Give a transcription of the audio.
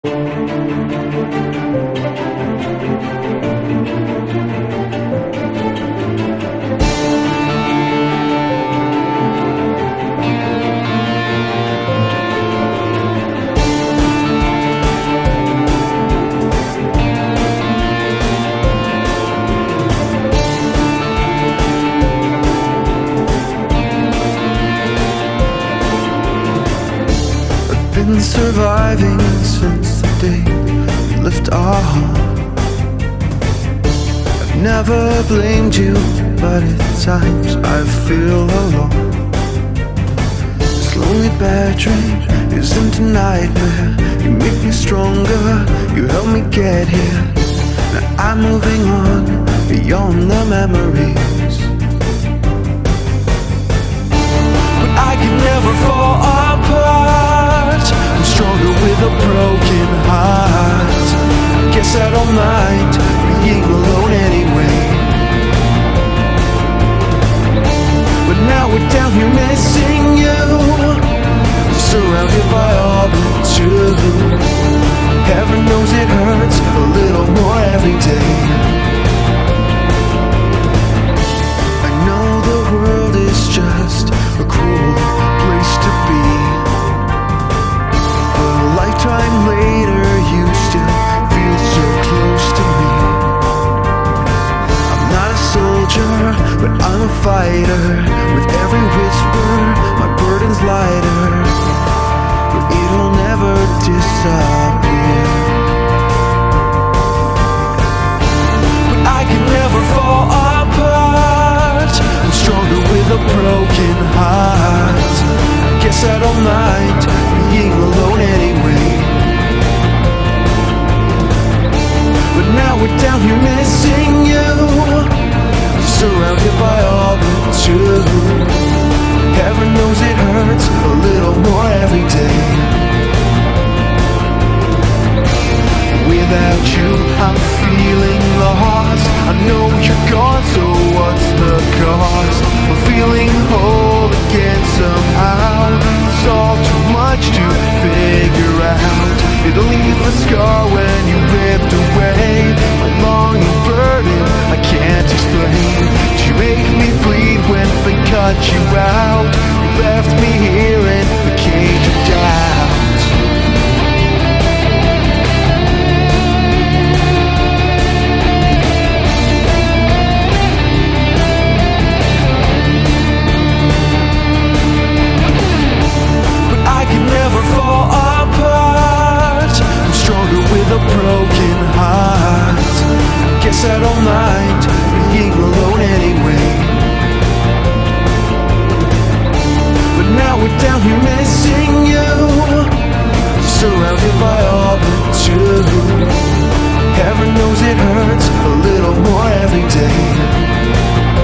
Been surviving since the day we left our home. I've never blamed you, but at times I feel alone. This lonely bad dream isn't a nightmare. You make me stronger, you help me get here. Now I'm moving on beyond the memories, but I can never fall apart. I'm stronger with a broken heart. Guess I don't mind being alone anyway. But now we're down here missing you, surrounded by all but two. Heaven knows it hurts a little more every day. I know the world is just a cruel place to be, but a lifetime later you still feel so close to me. I'm not a soldier, but I'm a fighter. With every whisper, my burden's lighter, but it'll never disappear. But I can never fall apart. I'm stronger with a broken heart. Guess I don't mind being alone anyway. But now we're down here missing you, surrounded by all but two. Heaven knows it hurts a little more every day. Without you, I'm feeling lost. I know you're gone, so what's the cost? I'm feeling whole again somehow. It's all too much to figure out. It'll leave a scar when you ripped away. My longing burden I can't explain. You make me bleed when they cut you out. You left me here in the cage of doubt. Broken heart. Guess I don't mind being alone anyway. But now we're down here missing you, surrounded by all but two. Heaven knows it hurts a little more every day.